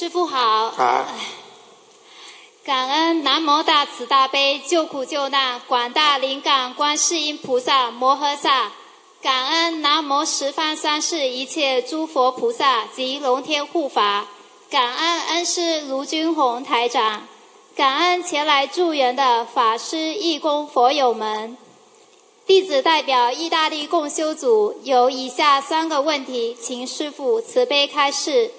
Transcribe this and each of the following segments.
师父好。感恩南无大慈大悲救苦救难广大灵感观世音菩萨摩诃萨，感恩南无十方三世一切诸佛菩萨及龙天护法，感恩恩师卢军宏台长，感恩前来助缘的法师义工佛友们。弟子代表意大利共修组有以下3个问题，请师父慈悲开示。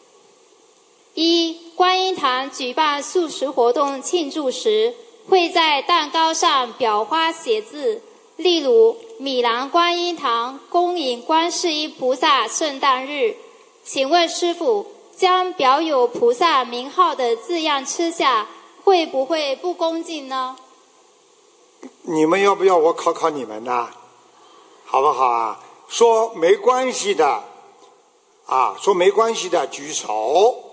一、观音堂举办素食活动庆祝时，会在蛋糕上裱花写字，例如米兰观音堂恭迎观世音菩萨圣诞日。请问师父，将裱有菩萨名号的字样吃下，会不会不恭敬呢？ 你们要不要我考考你们呢？好不好啊？说没关系的啊，说没关系的举手。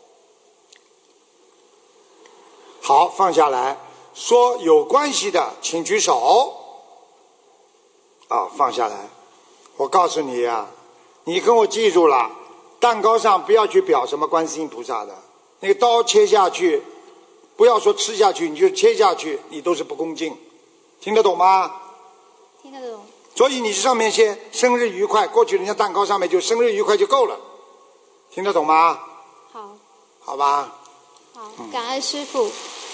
好，放下来。说有关系的请举手。啊，放下来。我告诉你啊，你跟我记住了，蛋糕上不要去裱什么观世音菩萨的，那个刀切下去，不要说吃下去，你就切下去，你都是不恭敬。听得懂吗？ 听得懂。 所以你上面写生日愉快，过去人家蛋糕上面就生日愉快就够了。听得懂吗？ 好。 好吧。 好，感恩师父。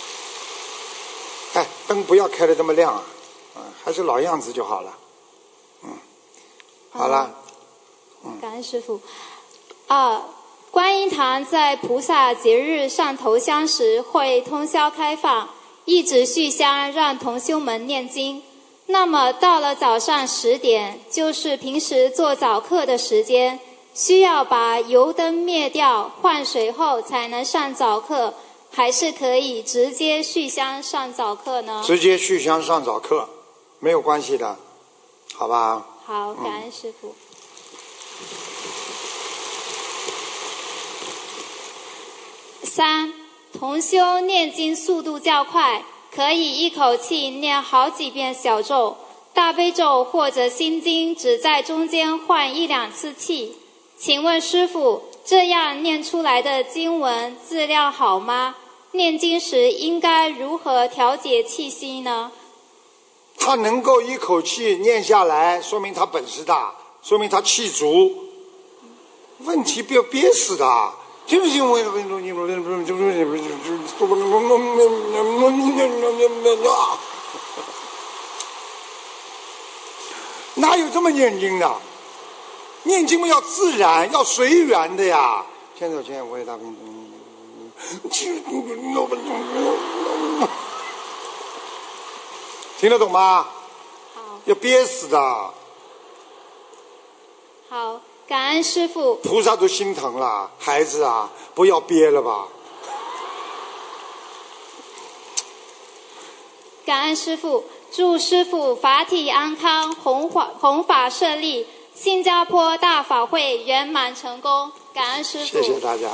哎，灯不要开得这么亮啊，还是老样子就好了。好了。 感恩师父。2、观音堂在菩萨节日上头香时会通宵开放，一直续香让同修们念经。那么到了早上10点，就是平时做早课的时间，需要把油灯灭掉换水后才能上早课，还是可以直接续香上早课呢？ 直接续香上早课没有关系的，好吧？ 好，感恩师父。3、同修念经速度较快，可以一口气念好几遍小咒、大悲咒或者心经，只在中间换1-2次气。请问师父，这样念出来的经文质量好吗？念经时应该如何调节气息呢？ 他能够一口气念下来，说明他本事大，说明他气足。问题不要憋死的。哪有这么念经的？念经要自然，要随缘的呀。千手千眼无碍大悲听得懂吗？ 好。 要憋死的。 好，感恩师父。 菩萨都心疼了，孩子啊，不要憋了吧。 感恩师父，祝师父法体安康，弘法顺利，新加坡大法会圆满成功。感恩师父。 谢谢大家。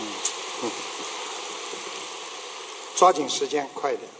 抓紧时间，快点。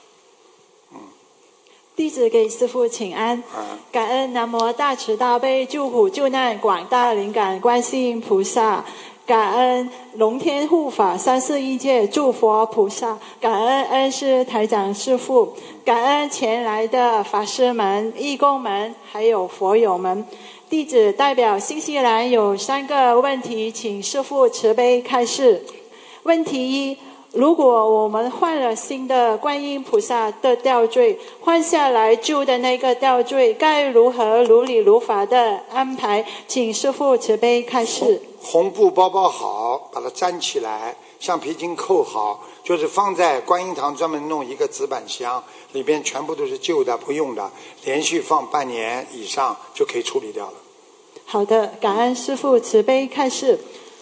弟子给师父请安。感恩南无大慈大悲救苦救难广大灵感观世音菩萨，感恩龙天护法三世一切诸佛菩萨，感恩恩师台长师父，感恩前来的法师们、义工们，还有佛友们。弟子代表新西兰有3个问题，请师父慈悲开示。问题1：如果我们换了新的观音菩萨的吊坠，换下来旧的那个吊坠，该如何如理如法的安排？请师父慈悲开示。 红布包好，把它粘起来，橡皮筋扣好，就是放在观音堂专门弄一个纸板箱，里边全部都是旧的不用的，连续放半年以上就可以处理掉了。 好的，感恩师父慈悲开示。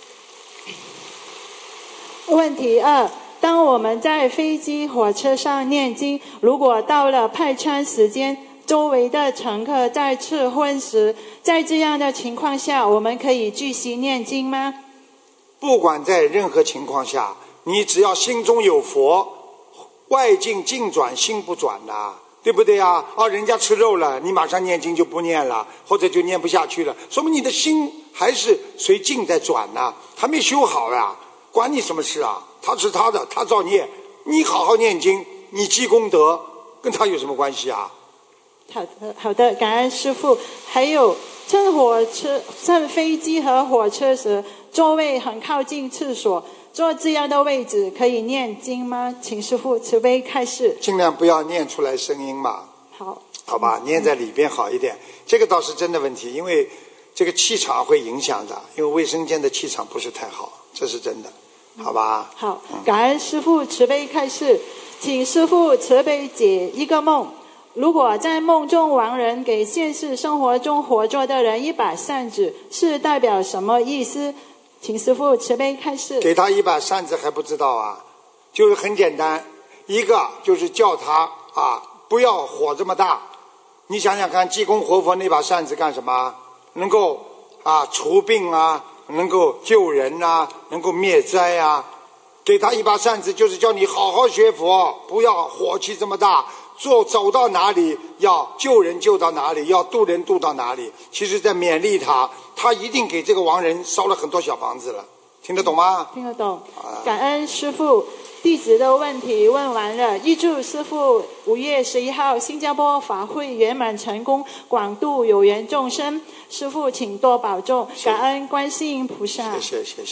问题2：当我们在飞机、火车上念经，如果到了派餐时间，周围的乘客在吃荤食，在这样的情况下，我们可以继续念经吗？ 不管在任何情况下，你只要心中有佛，外境境转心不转的，对不对啊？人家吃肉了，你马上念经就不念了，或者就念不下去了，说明你的心还是随境在转呢，还没修好呀。 管你什么事啊？他是他的，他造孽，你好好念经，你积功德，跟他有什么关系啊？ 好的，感恩师父。还有乘飞机和火车时，座位很靠近厕所，坐这样的位置可以念经吗？请师父慈悲开示。 尽量不要念出来声音嘛。好吧，念在里边好一点。这个倒是真的问题，因为这个气场会影响的，因为卫生间的气场不是太好，这是真的，好吧？ 好，感恩师父慈悲开示，请师父慈悲解一个梦。如果在梦中亡人给现实生活中活着的人一把扇子，是代表什么意思？请师父慈悲开示。 给他一把扇子还不知道啊？就是很简单，一个就是叫他不要火这么大。你想想看，济公活佛那把扇子干什么？能够除病啊，能够救人啊，能够灭灾啊。给他一把扇子，就是叫你好好学佛，不要火气这么大。走到哪里要救人救到哪里，要渡人渡到哪里。其实在勉励他，他一定给这个亡人烧了很多小房子了。听得懂吗？ 听得懂。感恩师父，弟子的问题问完了，预祝师父5月11号新加坡法会圆满成功，广度有缘众生。师父请多保重，感恩观世音菩萨。 谢谢。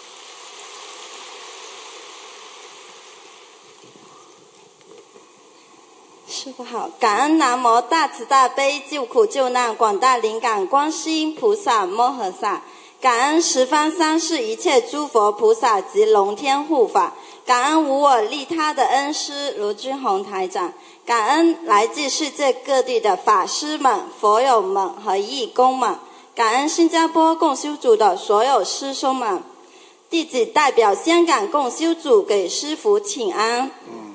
师父好，感恩南无大慈大悲救苦救难广大灵感观世音菩萨摩诃萨，感恩十方三世一切诸佛菩萨及龙天护法，感恩无我利他的恩师卢军宏台长，感恩来自世界各地的法师们、佛友们和义工们，感恩新加坡共修组的所有师兄们。弟子代表香港共修组给师父请安。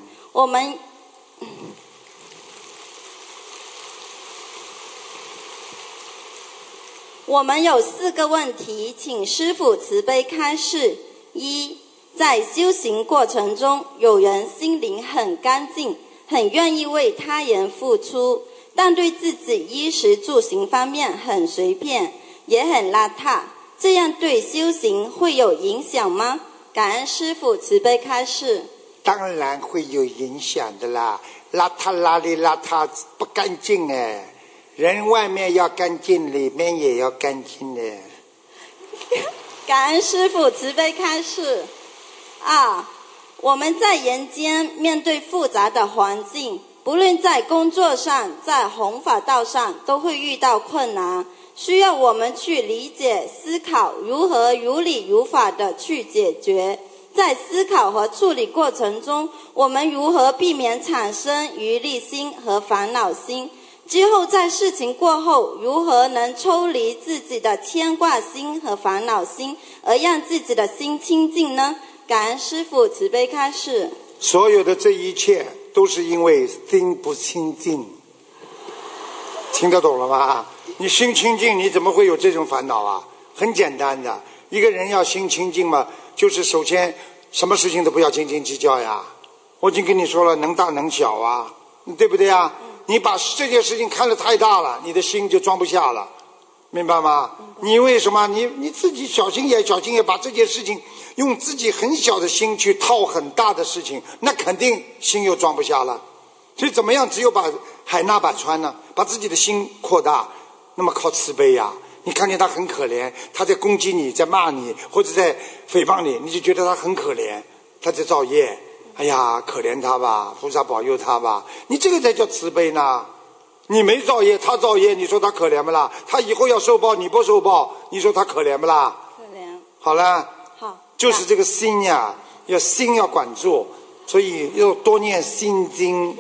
我们有4个问题，请师父慈悲开示。1，在修行过程中，有人心灵很干净，很愿意为他人付出，但对自己衣食住行方面很随便，也很邋遢，这样对修行会有影响吗？感恩师父慈悲开示。 当然会有影响的啦，邋遢邋遢不干净哎。人外面要干净，里面也要干净的。 感恩师父慈悲开示。我们在人间面对复杂的环境，不论在工作上，在弘法道上，都会遇到困难，需要我们去理解、思考如何如理如法的去解决。在思考和处理过程中，我们如何避免产生余力心和烦恼心？之后在事情过后，如何能抽离自己的牵挂心和烦恼心，而让自己的心清净呢？感恩师父慈悲开示。 所有的这一切都是因为心不清净。听得懂了吗？你心清净，你怎么会有这种烦恼啊？很简单的，一个人要心清净嘛，就是首先什么事情都不要斤斤计较呀。我已经跟你说了，能大能小啊，对不对啊？你把这件事情看得太大了，你的心就装不下了，明白吗？你为什么你自己小心也把这件事情用自己很小的心去套很大的事情，那肯定心又装不下了。所以怎么样？只有把海纳百川呢，把自己的心扩大，那么靠慈悲呀。你看见他很可怜，他在攻击你，在骂你，或者在诽谤你，你就觉得他很可怜，他在造业。哎呀，可怜他吧，菩萨保佑他吧，你这个才叫慈悲呢。你没造业，他造业，你说他可怜不啦？他以后要受报，你不受报，你说他可怜不啦？ 可怜。 好了， 好， 就是这个心呀，心要管住，所以要多念心经。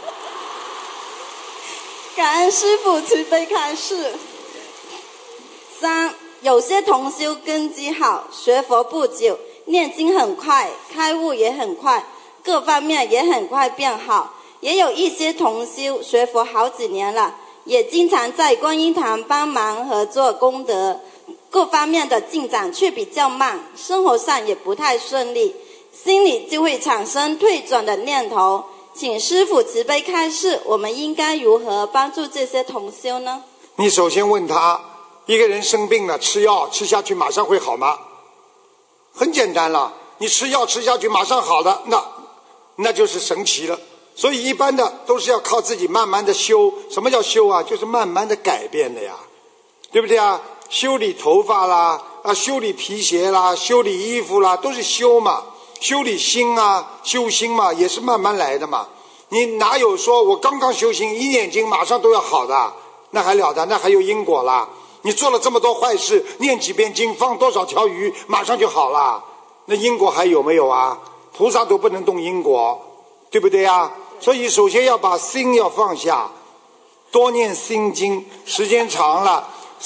感恩师父慈悲开示。3，有些同修根基好，学佛不久，念经很快，开悟也很快，各方面也很快变好。也有一些同修学佛好几年了，也经常在观音堂帮忙和做功德，各方面的进展却比较慢，生活上也不太顺利，心里就会产生退转的念头。请师父慈悲开示，我们应该如何帮助这些同修呢？ 你首先问他，一个人生病了，吃药吃下去马上会好吗？很简单了， 你吃药吃下去马上好了，那就是神奇了。所以一般的都是要靠自己慢慢的修。什么叫修啊？就是慢慢的改变的呀，对不对啊？修理头发啦，修理皮鞋啦，修理衣服啦，都是修嘛。修理心啊，修心嘛，也是慢慢来的嘛。你哪有说我刚刚修心，一念经马上都要好的？那还了得？那还有因果啦。你做了这么多坏事，念几遍经，放多少条鱼，马上就好了。那因果还有没有啊？菩萨都不能动因果，对不对啊？所以首先要把心要放下，多念心经，时间长了，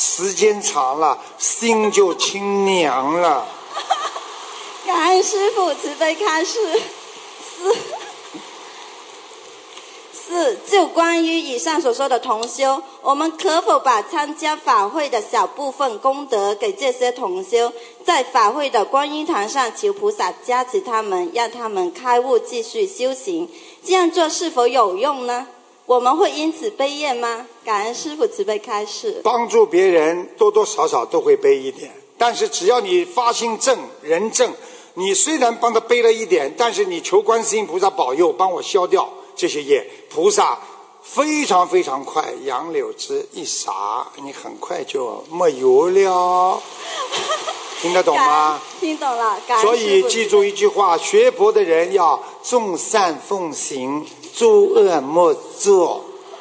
心就清凉了。 感恩师父慈悲开示。四，就关于以上所说的同修，我们可否把参加法会的小部分功德给这些同修，在法会的观音堂上求菩萨加持他们，让他们开悟继续修行？这样做是否有用呢？我们会因此悲业吗？感恩师父慈悲开示。 帮助别人多多少少都会背一点，但是只要你发心正人正，你虽然帮他背了一点，但是你求观世音菩萨保佑，帮我消掉这些业，菩萨非常非常快，杨柳枝一洒，你很快就没有了。听得懂吗？ 听懂了。感恩所以记住一句话，学佛的人要众善奉行，诸恶莫作。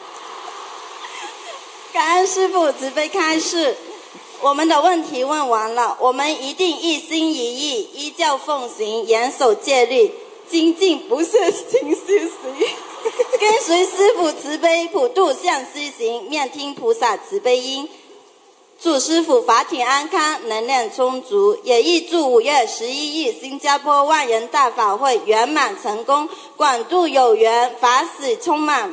感恩师父慈悲开示。我们的问题问完了，我们一定一心一意，依教奉行，严守戒律，精进不懈勤修行，跟随师父慈悲普度向西行，面听菩萨慈悲音。祝师父法体安康，能量充足，也预祝5月11日新加坡万人大法会圆满成功，广度有缘，法喜充满。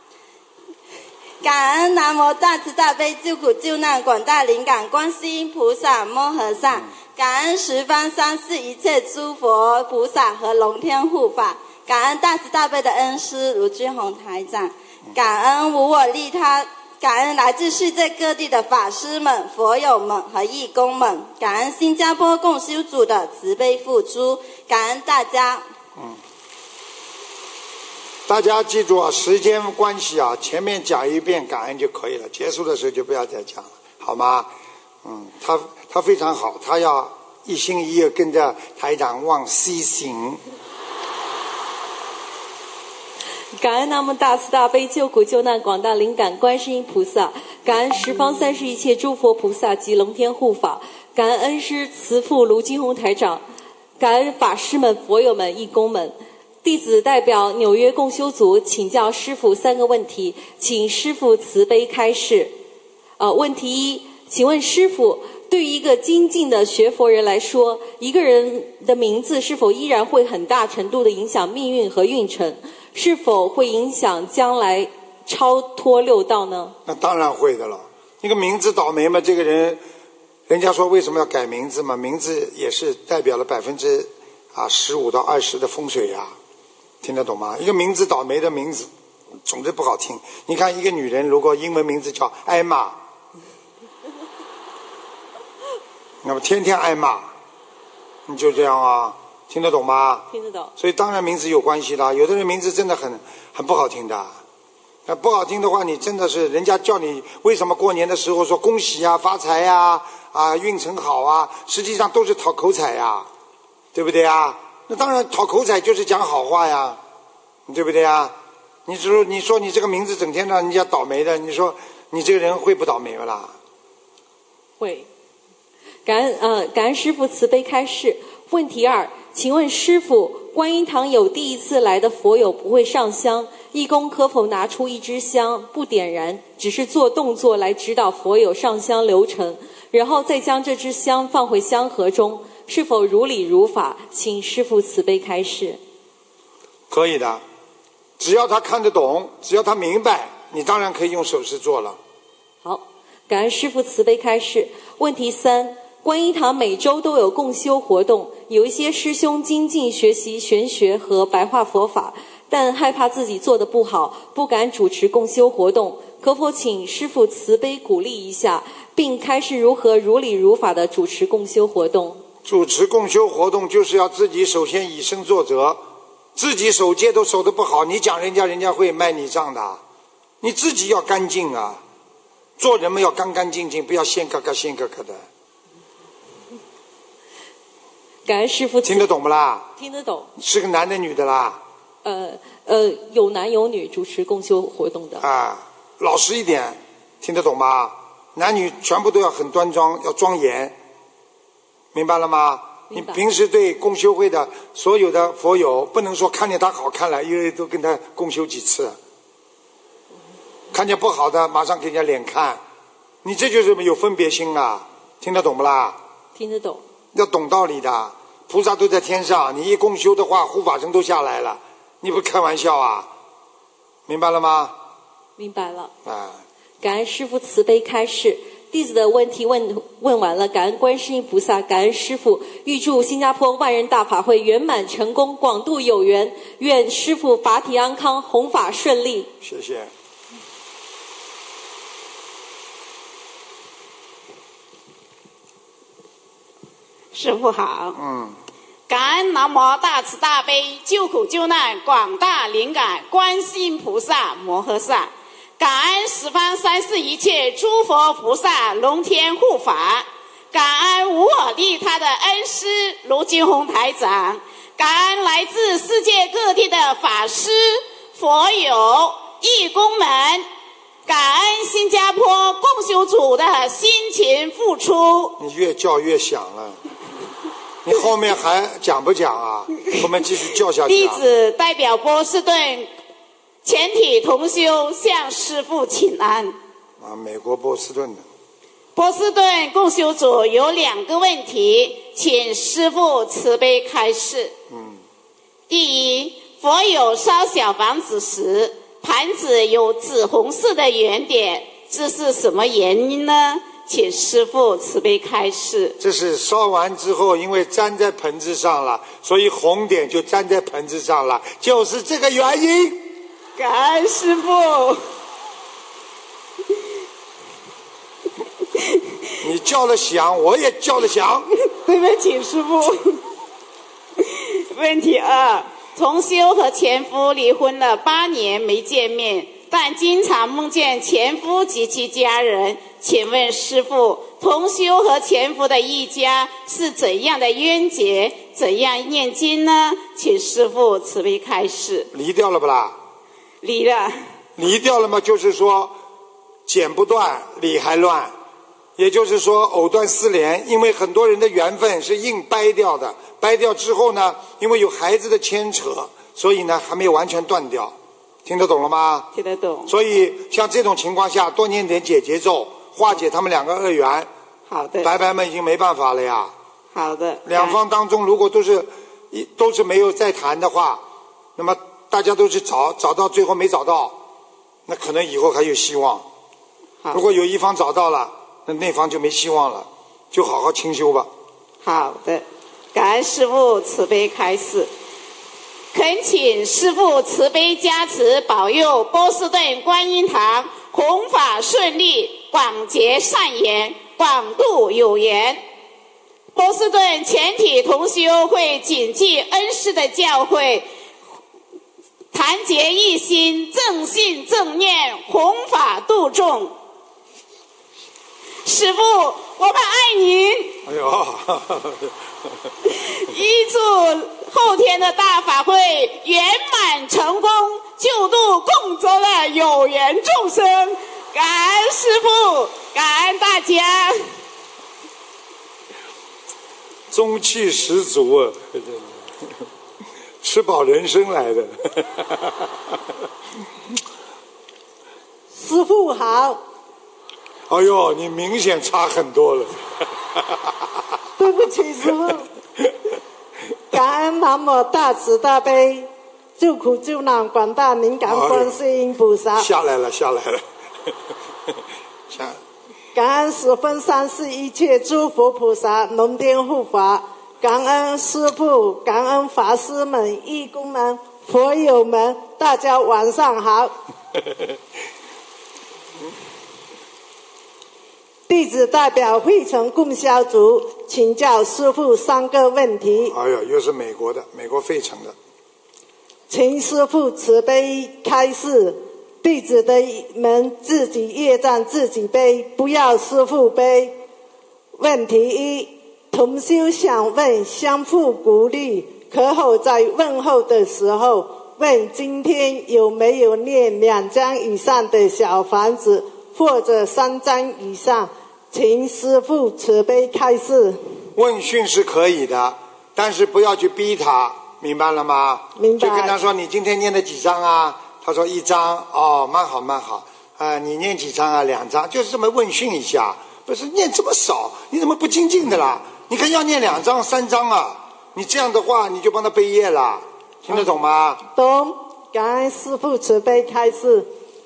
感恩南无大慈大悲救苦救难广大灵感观世音菩萨摩诃萨，感恩十方三世一切诸佛菩萨和龙天护法，感恩大慈大悲的恩师卢俊宏台长，感恩无我利他，感恩来自世界各地的法师们、佛友们和义工们，感恩新加坡共修组的慈悲付出，感恩大家。 大家记住啊，时间关系啊，前面讲一遍感恩就可以了，结束的时候就不要再讲了，好吗？他非常好，他要一心一意跟着台长往西行。 感恩南无大慈大悲救苦救难广大灵感观世音菩萨，感恩十方三世一切诸佛菩萨及龙天护法，感恩恩师慈父卢金红台长，感恩法师们、佛友们、义工们。弟子代表纽约共修组请教师父3个问题，请师父慈悲开示。问题1，请问师父，对于一个精进的学佛人来说，一个人的名字是否依然会很大程度的影响命运和运程？是否会影响将来超脱6道呢？ 那当然会的了。一个名字倒霉嘛，这个人，人家说为什么要改名字嘛？名字也是代表了15%到20%的风水呀。听得懂吗？一个名字倒霉的名字，总之不好听。你看一个女人，如果英文名字叫艾玛，那么天天挨骂，你就这样啊？听得懂吗？ 听得懂。 所以当然名字有关系的，有的人名字真的很不好听的。那不好听的话，你真的是人家叫你为什么过年的时候说恭喜啊、发财啊、运程好啊，实际上都是讨口彩呀，对不对啊？那当然讨口彩就是讲好话呀，对不对啊？你说你这个名字整天让人家倒霉的，你说你这个人会不倒霉不啦？ 会。感恩师父慈悲开示。问题2，请问师父，观音堂有第一次来的佛友不会上香，义工可否拿出1支香不点燃，只是做动作来指导佛友上香流程，然后再将这支香放回香盒中，是否如理如法？请师父慈悲开示。 可以的，只要他看得懂，只要他明白，你当然可以用手势做了。 好，感恩师父慈悲开示。问题3，观音堂每周都有共修活动，有一些师兄精进学习玄学和白话佛法，但害怕自己做得不好，不敢主持共修活动，可否请师父慈悲鼓励一下，并开示如何如理如法地主持共修活动？ 主持共修活动就是要自己首先以身作则，自己守戒都守得不好，你讲人家，人家会卖你账的。你自己要干净啊，做人们要干干净净，不要现嘎嘎现嘎嘎的。 感恩师父。 听得懂不啦？ 听得懂。 是个男的女的啦？ 有男有女主持共修活动的。 啊，老实一点，听得懂吗？男女全部都要很端庄，要庄严，明白了吗？你平时对共修会的所有的佛友，不能说看见他好看了，因为都跟他共修几次，看见不好的马上给人家脸看，你这就是有分别心啊，听得懂不啦？ 听得懂。 要懂道理的，菩萨都在天上，你一共修的话，护法神都下来了，你不开玩笑啊？明白了吗？ 明白了。 啊， 感恩师父慈悲开示。弟子的问题问完了，感恩观世音菩萨，感恩师父，预祝新加坡万人大法会圆满成功，广度有缘，愿师父法体安康，弘法顺利。 谢谢。 师父好。感恩南无大慈大悲救苦救难广大灵感观世音菩萨摩诃萨。感恩十方三世一切诸佛菩萨龙天护法，感恩无我利他的恩师卢金红台长，感恩来自世界各地的法师、佛友、义工们，感恩新加坡共修组的辛勤付出。 你越叫越响了，你后面还讲不讲啊？后面继续叫下去。 弟子代表波士顿全体同修向师父请安。 美国波士顿的。 波士顿共修组有2个问题，请师父慈悲开示。第一，佛友烧小房子时，盘子有紫红色的圆点，这是什么原因呢？请师父慈悲开示。 这是烧完之后，因为粘在盆子上了，所以红点就粘在盆子上了，就是这个原因。 感恩师父。 你叫了响，我也叫了响。 对不起，师父。问题2，同修和前夫离婚了8年没见面，但经常梦见前夫及其家人。请问师父，同修和前夫的一家是怎样的冤结？怎样念经呢？请师父慈悲开示。 离掉了不啦？ 离了。 离掉了嘛，就是说剪不断，理还乱。也就是说藕断丝连，因为很多人的缘分是硬掰掉的，掰掉之后呢，因为有孩子的牵扯，所以呢还没有完全断掉。听得懂了吗？ 听得懂。 所以像这种情况下，多念点解结咒，化解他们2个恶缘。 好的。 白白们已经没办法了呀。 好的。 两方当中如果都是没有再谈的话，那么大家都是找到最后没找到，那可能以后还有希望。如果有一方找到了，那方就没希望了，就好好清修吧。 好的，感恩师父慈悲开示，恳请师父慈悲加持，保佑波士顿观音堂弘法顺利，广结善缘，广度有缘。波士顿全体同修会谨记恩师的教诲，团结一心，正信正念，弘法度众。师父，我们爱您。 哎呦， 预祝后天的大法会圆满成功，救度共州的有缘众生。感恩师父，感恩大家。 中气十足啊，吃饱人参来的。 师父好。 哎呦，你明显差很多了。 对不起，师父。感恩南无大慈大悲救苦救难广大灵感观世音菩萨。 下来了。 感恩十方三世一切诸佛菩萨龙天护法，感恩师父，感恩法师们、义工们、佛友们，大家晚上好。 弟子代表汇成供销组请教师父3个问题。 哎呦，又是美国的，美国费城的。 请师父慈悲开示，弟子们自己业障自己背，不要师父背。问题1，同修想问相互鼓励，可否在问候的时候问今天有没有念2张以上的小房子，或者3张以上？请师父慈悲开示。 问讯是可以的，但是不要去逼他，明白了吗？ 明白。 就跟他说你今天念了几张啊？他说1张，哦，蛮好蛮好。你念几张啊？2张，就是这么问讯一下。不是念这么少，你怎么不精进的啦？你看要念2张3张啊，你这样的话你就帮他背业了，听得懂吗？ 懂，感恩师父慈悲开示。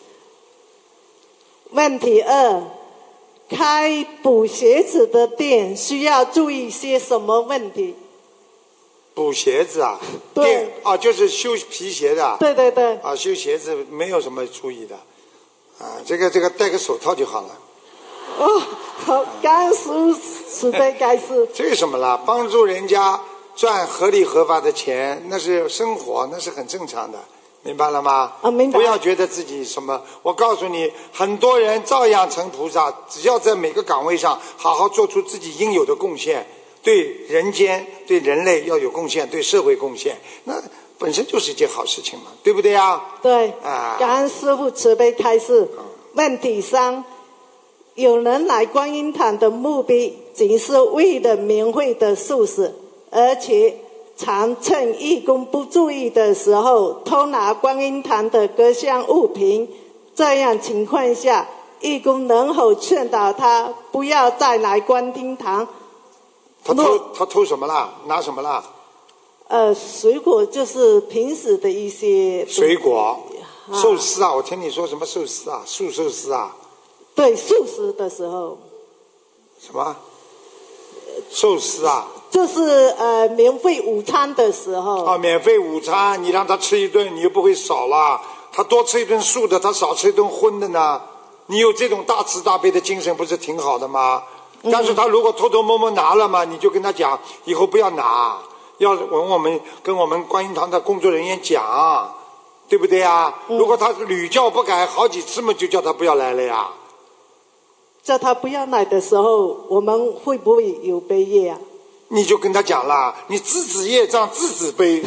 问题2，开补鞋子的店需要注意些什么问题？ 补鞋子啊？ 对。 就是修皮鞋的。 对对对。 修鞋子没有什么注意的，这个戴个手套就好了。 好，感恩师父慈悲开示。 这有什么啦？帮助人家赚合理合法的钱，那是生活，那是很正常的，明白了吗？ 明白。 不要觉得自己什么，我告诉你，很多人照样成菩萨，只要在每个岗位上好好做出自己应有的贡献，对人间、对人类要有贡献，对社会贡献，那本身就是一件好事情嘛，对不对啊？ 对。感恩师父慈悲开示。问题3，有人来观音堂的目的仅是为了免费的素食，而且常趁义工不注意的时候偷拿观音堂的各项物品，这样情况下，义工能否劝导他不要再来观音堂？ 他偷什么啦？拿什么啦？ 水果，就是平时的一些水果，寿司啊！我听你说什么寿司啊？素寿司啊？ 对，素食的时候。 什么？寿司啊？ 就是免费午餐的时候。 免费午餐，你让他吃一顿，你又不会少了。他多吃一顿素的，他少吃一顿荤的呢。你有这种大慈大悲的精神，不是挺好的吗？但是他如果偷偷摸摸拿了嘛，你就跟他讲，以后不要拿，要跟我们观音堂的工作人员讲，对不对啊？如果他屡教不改，好几次嘛，就叫他不要来了呀。 叫他不要来的时候，我们会不会有背业啊？ 你就跟他讲了，你自己业障自己背。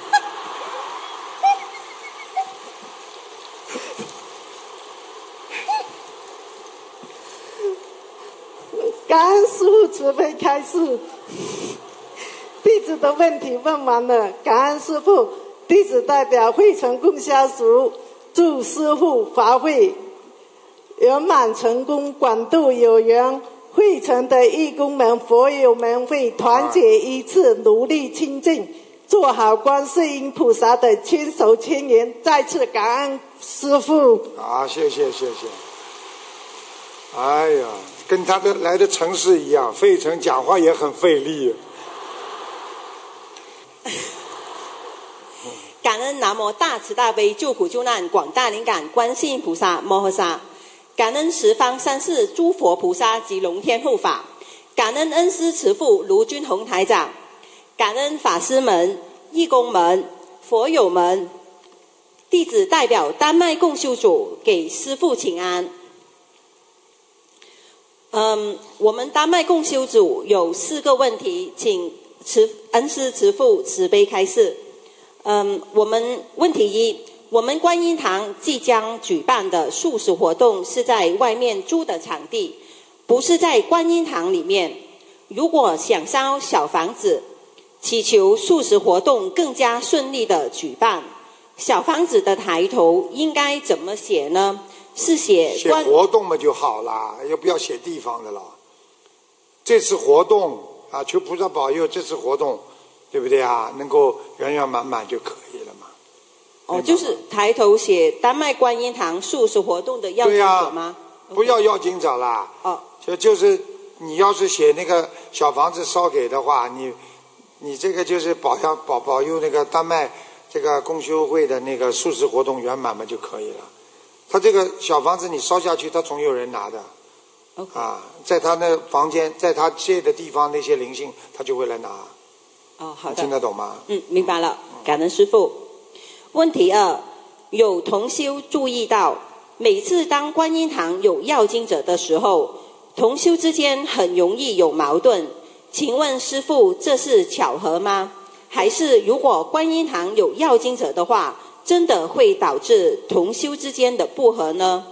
感恩师父慈悲开示。弟子的问题问完了，感恩师父。弟子代表汇成供销组祝师父法会圆满成功，广度有缘。汇成的义工们、佛友们会团结一致，努力精进，做好观世音菩萨的千手千眼。再次感恩师父。 谢谢。哎呀，跟他的来的城市一样，费城讲话也很费力。 感恩南无大慈大悲救苦救难广大灵感观世音菩萨摩诃萨，感恩十方三世诸佛菩萨及龙天护法，感恩恩师慈父卢军宏台长，感恩法师们、义工们、佛友们。弟子代表丹麦共修组给师父请安。我们丹麦共修组有4个问题，请恩师慈父慈悲开示。我们问题1，我们观音堂即将举办的素食活动是在外面租的场地，不是在观音堂里面。如果想烧小房子，祈求素食活动更加顺利的举办，小房子的抬头应该怎么写呢？是写活动嘛就好了，又不要写地方的了。这次活动求菩萨保佑，这次活动对不对啊？能够圆圆满满就可以了嘛。 就是抬头写丹麦观音堂素食活动的要经者吗？ 不要要经者啦。就是你要是写那个小房子烧给的话，你这个就是保佑那个丹麦这个共修会的那个素食活动圆满嘛就可以了。他这个小房子你烧下去，他总有人拿的， 在他那房间，在他借的地方那些灵性，他就会来拿。 好的。 听得懂吗？ 明白了，感恩师父。问题2，有同修注意到，每次当观音堂有要经者的时候，同修之间很容易有矛盾。请问师父，这是巧合吗？还是如果观音堂有要经者的话，真的会导致同修之间的不和呢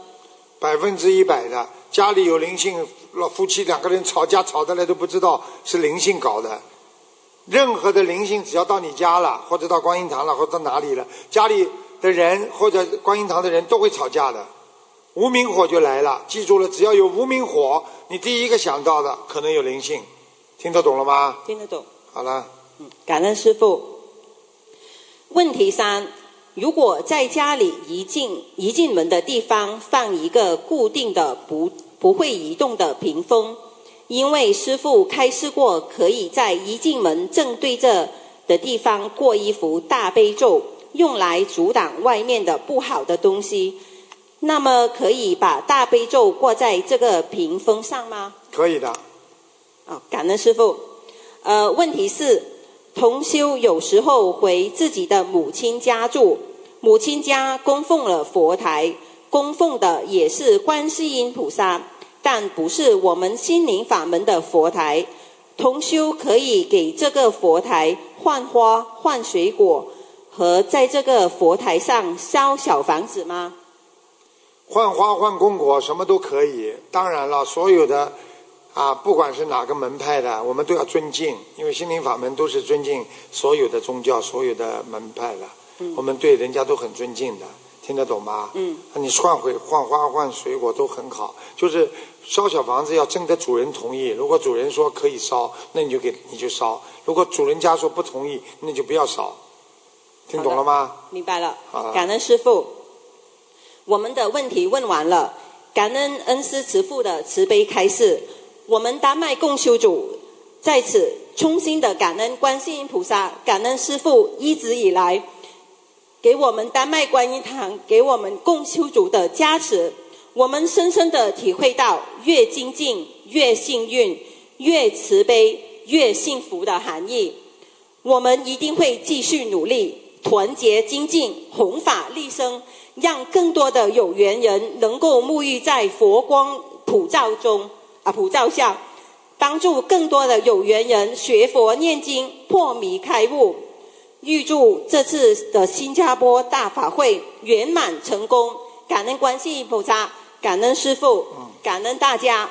？100%的，家里有灵性，夫妻2个人吵架吵得来都不知道是灵性搞的。任何的灵性只要到你家了，或者到观音堂了，或者到哪里了，家里的人或者观音堂的人都会吵架的，无明火就来了。记住了，只要有无明火，你第一个想到的可能有灵性。听得懂了吗？ 听得懂。 好了。 感恩师父。问题3，如果在家里一进门的地方放一个固定的不会移动的屏风，因为师父开示过，可以在一进门正对着的地方过一幅大悲咒，用来阻挡外面的不好的东西。那么可以把大悲咒挂在这个屏风上吗？ 可以的。 感恩师父。问题4，同修有时候回自己的母亲家住，母亲家供奉了佛台，供奉的也是观世音菩萨，但不是我们心灵法门的佛台。同修可以给这个佛台换花换水果，和在这个佛台上烧小房子吗？ 换花换供果什么都可以。当然了，所有的不管是哪个门派的，我们都要尊敬，因为心灵法门都是尊敬所有的宗教、所有的门派的，我们对人家都很尊敬的，听得懂吗？你换花换水果都很好，就是烧小房子要征得主人同意，如果主人说可以烧，那你就烧；如果主人家说不同意，那你就不要烧。听懂了吗？ 明白了。感恩师父。我们的问题问完了，感恩恩师慈父的慈悲开示。我们丹麦共修组在此衷心的感恩观世音菩萨，感恩师父一直以来给我们丹麦观音堂，给我们共修组的加持。我们深深的体会到，越精进越幸运，越慈悲越幸福的含义。我们一定会继续努力，团结精进，弘法利生，让更多的有缘人能够沐浴在佛光普照下，帮助更多的有缘人学佛念经，破迷开悟。预祝这次的新加坡大法会圆满成功。感恩观世音菩萨，感恩师父，感恩大家。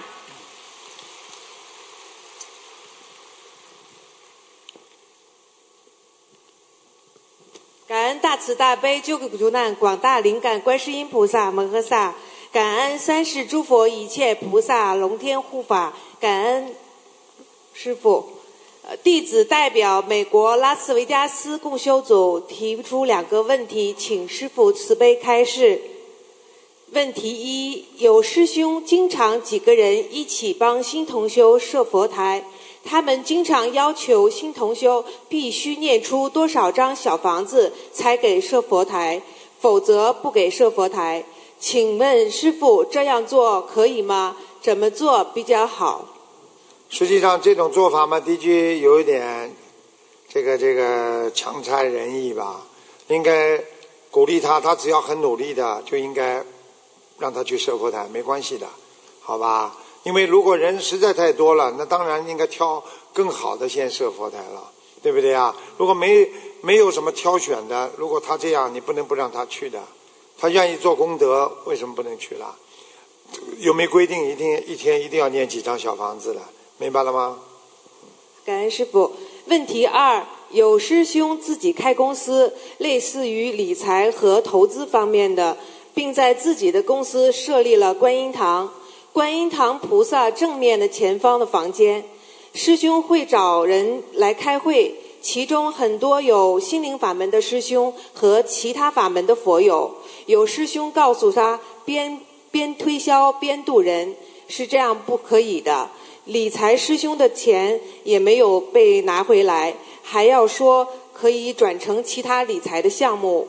感恩大慈大悲救苦救难广大灵感观世音菩萨摩诃萨，感恩三世诸佛一切菩萨龙天护法，感恩师父。弟子代表美国拉斯维加斯共修组提出2个问题，请师父慈悲开示。问题1，有师兄经常几个人一起帮新同修设佛台，他们经常要求新同修必须念出多少张小房子才给设佛台，否则不给设佛台。请问师父，这样做可以吗？怎么做比较好？ 实际上这种做法嘛，的确有一点这个强差人意吧。应该鼓励他只要很努力的，就应该让他去设佛台，没关系的，好吧？因为如果人实在太多了，那当然应该挑更好的先设佛台了，对不对啊？如果没有什么挑选的，如果他这样，你不能不让他去的。他愿意做功德，为什么不能去了？有没有规定一天一定要念几张小房子了？明白了吗？ 感恩师父。问题2，有师兄自己开公司，类似于理财和投资方面的，并在自己的公司设立了观音堂。观音堂菩萨正面的前方的房间，师兄会找人来开会，其中很多有心灵法门的师兄和其他法门的佛友。有师兄告诉他，边推销边度人，是这样不可以的。理财师兄的钱也没有被拿回来，还要说可以转成其他理财的项目。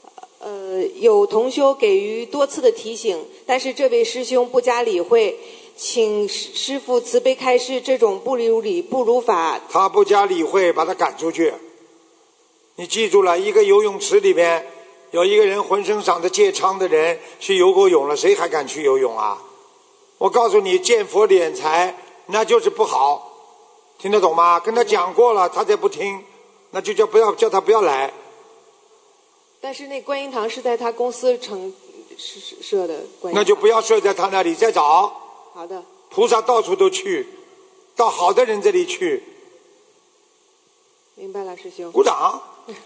有同修给予多次的提醒，但是这位师兄不加理会。 请师父慈悲开示，这种不如理不如法。 他不加理会，把他赶出去。你记住了，一个游泳池里边有一个人浑身长着疥疮的人去游过泳了，谁还敢去游泳啊？我告诉你，见佛敛财那就是不好，听得懂吗？跟他讲过了，他再不听，那就叫他不要来。 但是那观音堂是在他公司设的观音堂， 那就不要设在他那里，再找。 好的。 菩萨到处都去，到好的人这里去。 明白了，师兄。 鼓掌。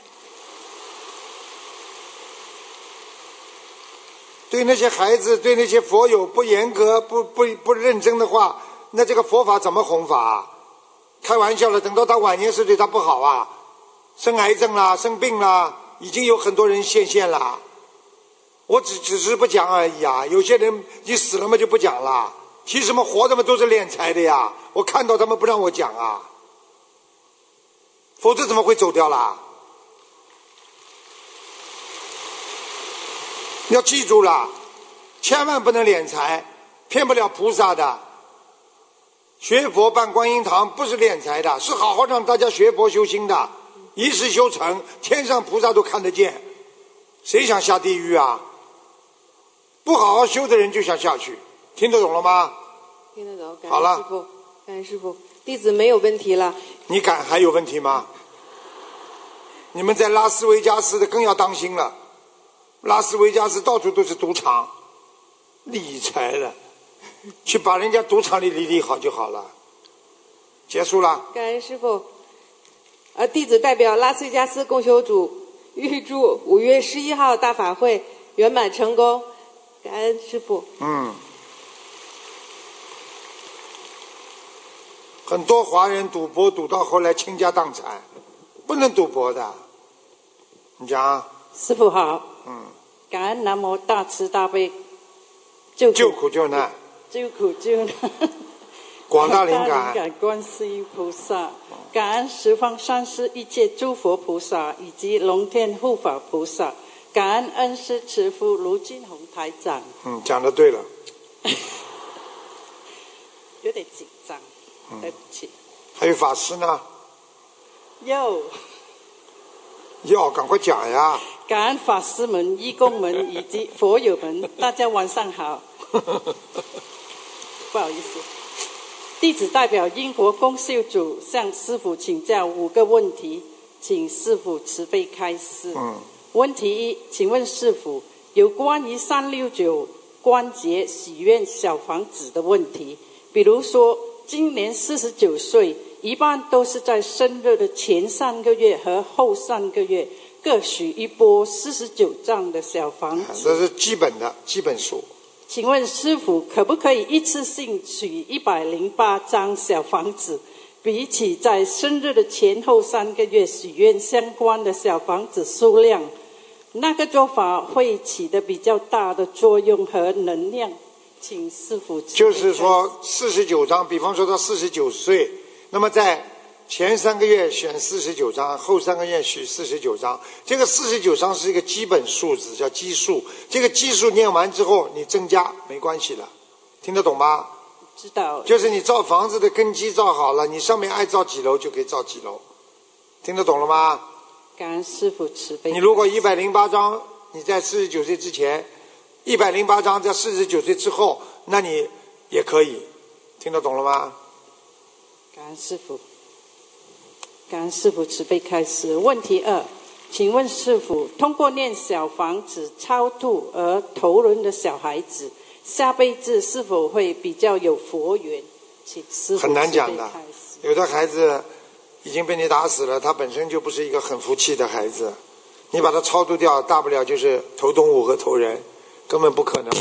对那些孩子，对那些佛友不严格、不认真的话，那这个佛法怎么弘法啊？开玩笑了，等到他晚年是对他不好啊，生癌症啦，生病啦，已经有很多人现了。我只是不讲而已啊。有些人你死了嘛就不讲了，其实嘛活着嘛都是敛财的呀。我看到他们不让我讲啊，否则怎么会走掉啦？要记住了，千万不能敛财，骗不了菩萨的。学佛办观音堂不是敛财的，是好好让大家学佛修心的，一世修成，天上菩萨都看得见。谁想下地狱啊？不好好修的人就想下去，听得懂了吗？ 听得懂。 好了， 感恩师父，弟子没有问题了。 你敢还有问题吗？你们在拉斯维加斯的更要当心了，拉斯维加斯到处都是赌场，理财了，去把人家赌场里理好就好了。结束了。 感恩师父。弟子代表拉斯维加斯共修组预祝5月11号大法会圆满成功。感恩师父。 很多华人赌博赌到后来倾家荡产，不能赌博的。你讲。 师父好。感恩南无大慈大悲救苦救难广大灵感观世音菩萨，感恩十方三世一切诸佛菩萨以及龙天护法菩萨，感恩恩师慈父卢金红台长。 讲得对了。 有点紧张，对不起。 还有法师呢？要赶快讲呀！ 感恩法师们、义工们以及佛友们，大家晚上好。不好意思，弟子代表英国共修组向师父请教5个问题，请师父慈悲开示。问题1，请问师父，有关于369关节许愿小房子的问题，比如说今年49岁，一般都是在生日的前3个月和后3个月各许一波49张的小房子， 这是基本的基本数。 请问师父，可不可以一次性许108张小房子？比起在生日的前后3个月许愿相关的小房子数量，那个做法会起得比较大的作用和能量，请师父。 就是说49张，比方说他49岁，那么在前3个月选49张，后3个月许49张。这个49张是一个基本数字，叫基数。这个基数念完之后，你增加没关系了，听得懂吗？ 知道。 就是你造房子的根基造好了，你上面爱造几楼就可以造几楼，听得懂了吗？ 感恩师父慈悲。 你如果108张，你在49岁之前；108张在49岁之后，那你也可以，听得懂了吗？ 感恩师父。感恩师父慈悲开示。问题2，请问师父，通过念小房子超度而投人的小孩子，下辈子是否会比较有佛缘？请师父很难讲的， 慈悲开示。 有的孩子已经被你打死了，他本身就不是一个很福气的孩子，你把他超度掉，大不了就是投动物和投人，根本不可能。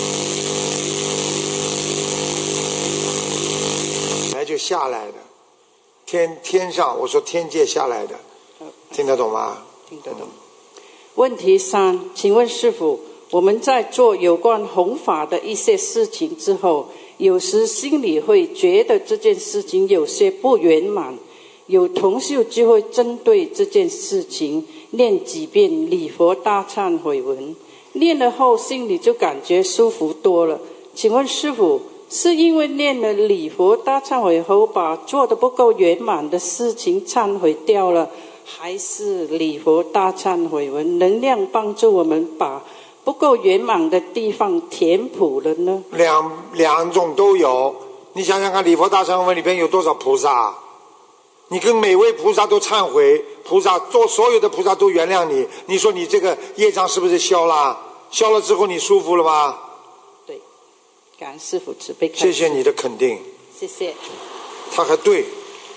来就下来的。天上，我说天界下来的，听得懂吗？ 听得懂。问题3，请问师父，我们在做有关弘法的一些事情之后，有时心里会觉得这件事情有些不圆满，有同修就会针对这件事情念几遍礼佛大忏悔文，念了后心里就感觉舒服多了。请问师父， 是因为念了礼佛大忏悔后，把做的不够圆满的事情忏悔掉了，还是礼佛大忏悔文能量帮助我们把不够圆满的地方填补了呢？ 两种都有。你想想看，礼佛大忏悔文里边有多少菩萨？你跟每位菩萨都忏悔，菩萨做所有的菩萨都原谅你，你说你这个业障是不是消了？消了之后你舒服了吗？ 对，感恩师父慈悲开示。 谢谢你的肯定。 谢谢。 他还对。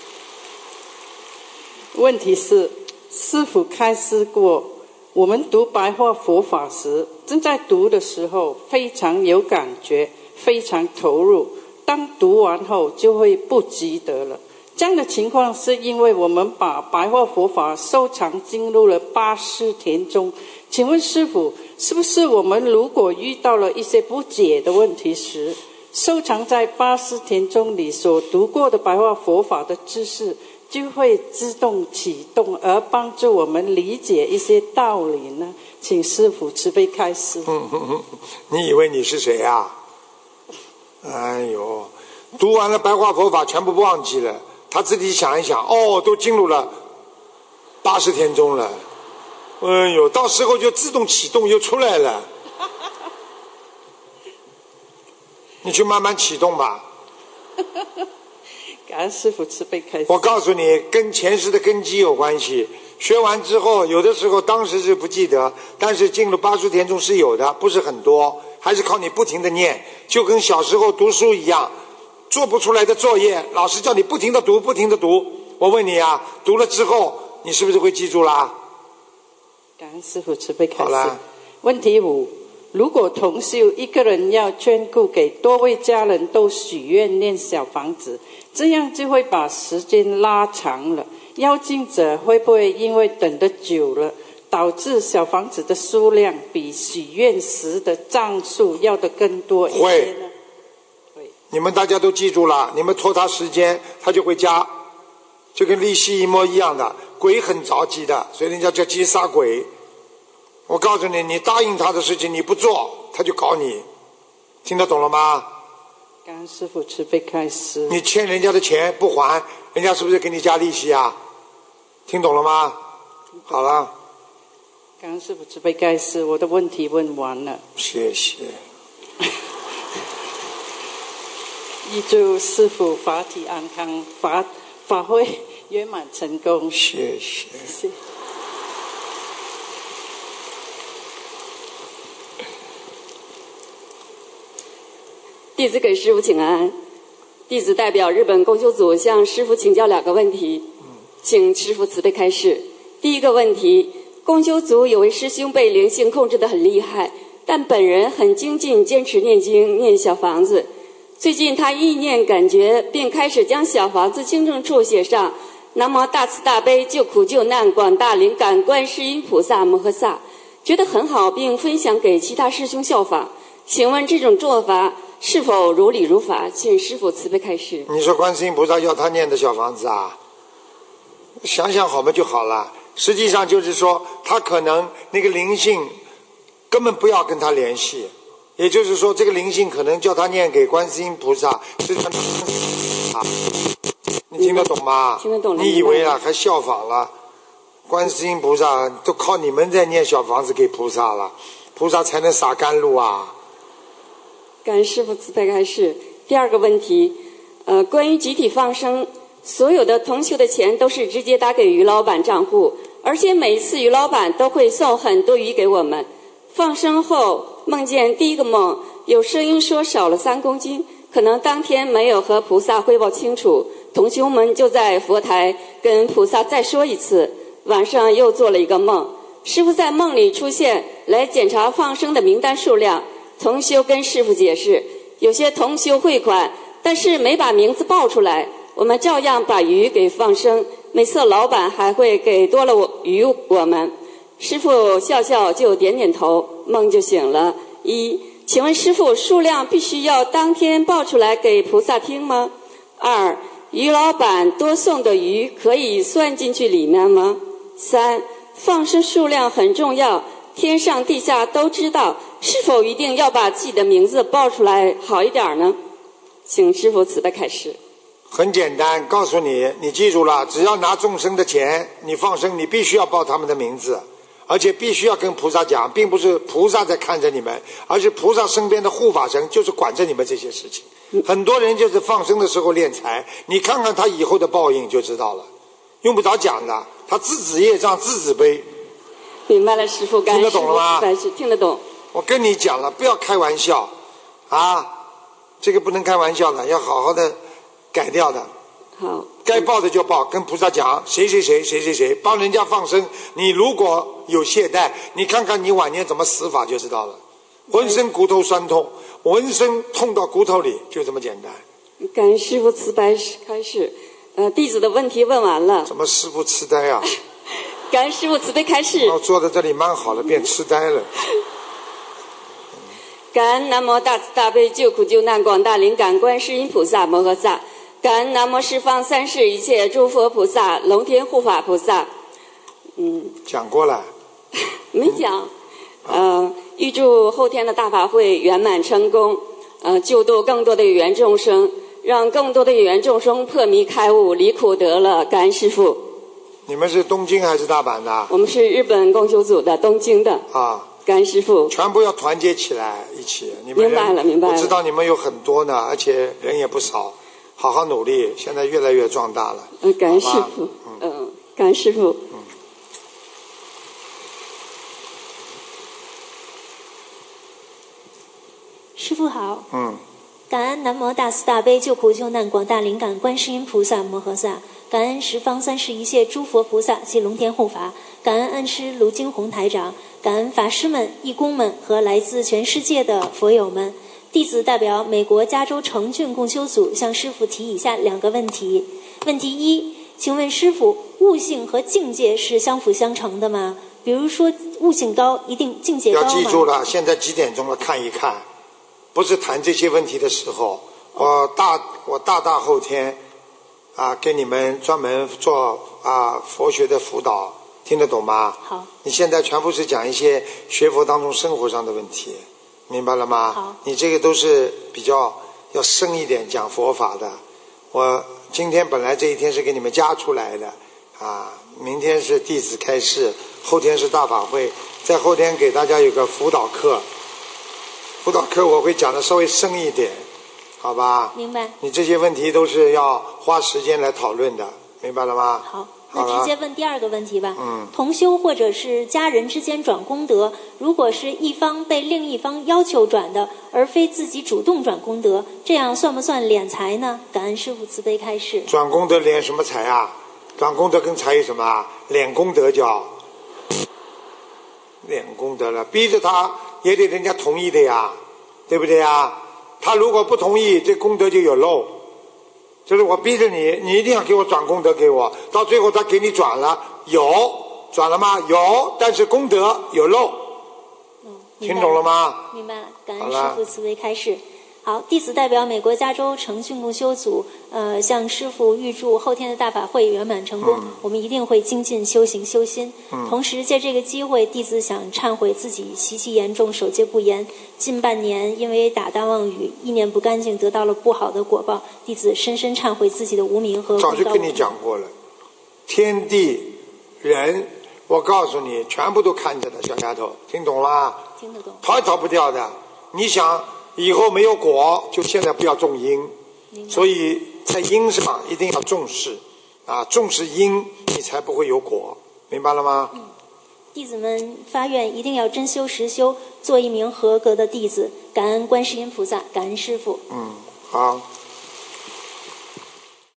问题是，师父开示过，我们读白话佛法时，正在读的时候非常有感觉，非常投入，当读完后就会不记得了。这样的情况是因为我们把白话佛法收藏进入了八识田中。请问师父，是不是我们如果遇到了一些不解的问题时，收藏在八识田中里所读过的白话佛法的知识就会自动启动，而帮助我们理解一些道理呢？请师父慈悲开示。 你以为你是谁啊？哎呦，读完了白话佛法全部忘记了，他自己想一想，哦，都进入了八识田中了。哎呦，到时候就自动启动又出来了。你去慢慢启动吧。 感恩师父慈悲开示。 我告诉你，跟前世的根基有关系。学完之后，有的时候当时是不记得，但是进入八识田中是有的，不是很多，还是靠你不停的念，就跟小时候读书一样，做不出来的作业，老师叫你不停的读，不停的读。我问你啊，读了之后，你是不是会记住啦？ 感恩师父慈悲开示。 好了。 问题5，如果同修一个人要眷顾给多位家人都许愿念小房子，这样就会把时间拉长了。邀请者会不会因为等得久了，导致小房子的数量比许愿时的账数要的更多一些呢？会。 你们大家都记住了，你们拖他时间，他就会加，就跟利息一模一样的。鬼很着急的，所以人家叫急杀鬼。我告诉你，你答应他的事情你不做，他就搞你。听得懂了吗？ 感恩师父慈悲开示。 你欠人家的钱不还，人家是不是给你加利息啊？听懂了吗？好了。 感恩师父慈悲开示，我的问题问完了。 谢谢。 预祝师父法体安康，法会圆满成功。 谢谢。 谢谢。 弟子给师父请安。弟子代表日本共修组向师父请教2个问题，请师父慈悲开示。第一个问题，共修组有位师兄被灵性控制得很厉害，但本人很精进，坚持念经念小房子。最近他意念感觉，并开始将小房子经正处写上南无大慈大悲救苦救难广大灵感观世音菩萨摩诃萨，觉得很好，并分享给其他师兄效仿。请问这种做法是否如理如法？请师父慈悲开示。 你说观世音菩萨要他念的小房子啊？想想好嘛就好了。实际上就是说，他可能那个灵性根本不要跟他联系，也就是说，这个灵性可能叫他念给观世音菩萨，是他啊，你听得懂吗？ 听得懂了。 你以为啊，还效仿了？观世音菩萨都靠你们在念小房子给菩萨了，菩萨才能洒甘露啊。 感恩师父慈悲开示。第2个问题，关于集体放生，所有的同修的钱都是直接打给于老板账户，而且每一次于老板都会送很多鱼给我们。放生后梦见第一个梦，有声音说少了3公斤，可能当天没有和菩萨汇报清楚，同修们就在佛台跟菩萨再说一次。晚上又做了一个梦，师父在梦里出现来检查放生的名单数量。同修跟师父解释，有些同修汇款，但是没把名字报出来，我们照样把鱼给放生，每次老板还会给多了鱼我们。师父笑笑就点点头，梦就醒了。请问师父，数量必须要当天报出来给菩萨听吗？2，鱼老板多送的鱼可以算进去里面吗？3，放生数量很重要，天上地下都知道，是否一定要把自己的名字报出来好一点呢？ 请师父慈悲开示。 很简单，告诉你，你记住了，只要拿众生的钱，你放生，你必须要报他们的名字，而且必须要跟菩萨讲，并不是菩萨在看着你们，而是菩萨身边的护法神就是管着你们这些事情。很多人就是放生的时候敛财，你看看他以后的报应就知道了，用不着讲的，他自己业障自己背。 明白了，师父，感恩师父慈悲开示，听得懂。 我跟你讲了，不要开玩笑啊，这个不能开玩笑的，要好好的改掉的。 好， 该报的就报，跟菩萨讲，谁帮人家放生，你如果有懈怠，你看看你晚年怎么死法就知道了，浑身骨头酸痛，浑身痛到骨头里，就这么简单。 感恩师父慈悲开示。弟子的问题问完了。 怎么师父痴呆啊？ 感恩师父慈悲开示。 我坐在这里蛮好了，变痴呆了。 感恩南无大慈大悲救苦救难广大灵感观世音菩萨摩诃萨，感恩南无十方三世一切诸佛菩萨、龙天护法菩萨。 讲过了。 没讲。预祝后天的大法会圆满成功，救度更多的有缘众生，让更多的有缘众生破迷开悟，离苦得乐。感恩师父。 你们是东京还是大阪的？ 我们是日本共修组的，东京的。 啊。 感恩师父。 全部要团结起来，一起。你们明白了，明白了。 我知道你们有很多呢，而且人也不少，好好努力，现在越来越壮大了。 感恩师父。感恩师父。 师父好。感恩南无大慈大悲救苦救难广大灵感观世音菩萨摩诃萨，感恩十方三世一切诸佛菩萨及龙天护法，感恩恩师卢金红台长，感恩法师们、义工们和来自全世界的佛友们。弟子代表美国加州成郡共修组向师父提以下2个问题。问题1，请问师父，悟性和境界是相辅相成的吗？比如说悟性高，一定境界高吗？ 要记住了，现在几点钟了？看一看。不是谈这些问题的时候，我大后天给你们专门做佛学的辅导，听得懂吗？ 好。 你现在全部是讲一些学佛当中生活上的问题，明白了吗？ 好。 你这个都是比较要深一点讲佛法的。我今天本来这一天是给你们加出来的明天是弟子开示，后天是大法会，在后天给大家有个辅导课。辅导课我会讲的稍微深一点，好吧？ 明白。 你这些问题都是要花时间来讨论的，明白了吗？ 好，那直接问第2个问题吧。 嗯。 同修或者是家人之间转功德，如果是一方被另一方要求转的，而非自己主动转功德，这样算不算敛财呢？感恩师父慈悲开示。 转功德敛什么财啊？转功德跟财有什么啊？敛功德叫敛功德了，逼着他也得人家同意的呀，对不对呀？他如果不同意，这功德就有漏。就是我逼着你，你一定要给我转功德给我，到最后他给你转了，转了吗？有，但是功德有漏。听懂了吗？ 明白了，感恩师父慈悲开示。好，弟子代表美国加州成训共修组，向师父预祝后天的大法会圆满成功。我们一定会精进修行修心。同时借这个机会，弟子想忏悔自己习气严重，守戒不严。近半年因为打荡妄语，意念不干净，得到了不好的果报。弟子深深忏悔自己的无明和。 早就跟你讲过了，天地人，我告诉你，全部都看着的，小丫头，听懂了吗？ 听得懂。 逃也逃不掉的。你想以后没有果，就现在不要种因，所以在因上一定要重视重视因，你才不会有果，明白了吗？ 弟子们发愿一定要真修实修，做一名合格的弟子。感恩观世音菩萨，感恩师父。 好，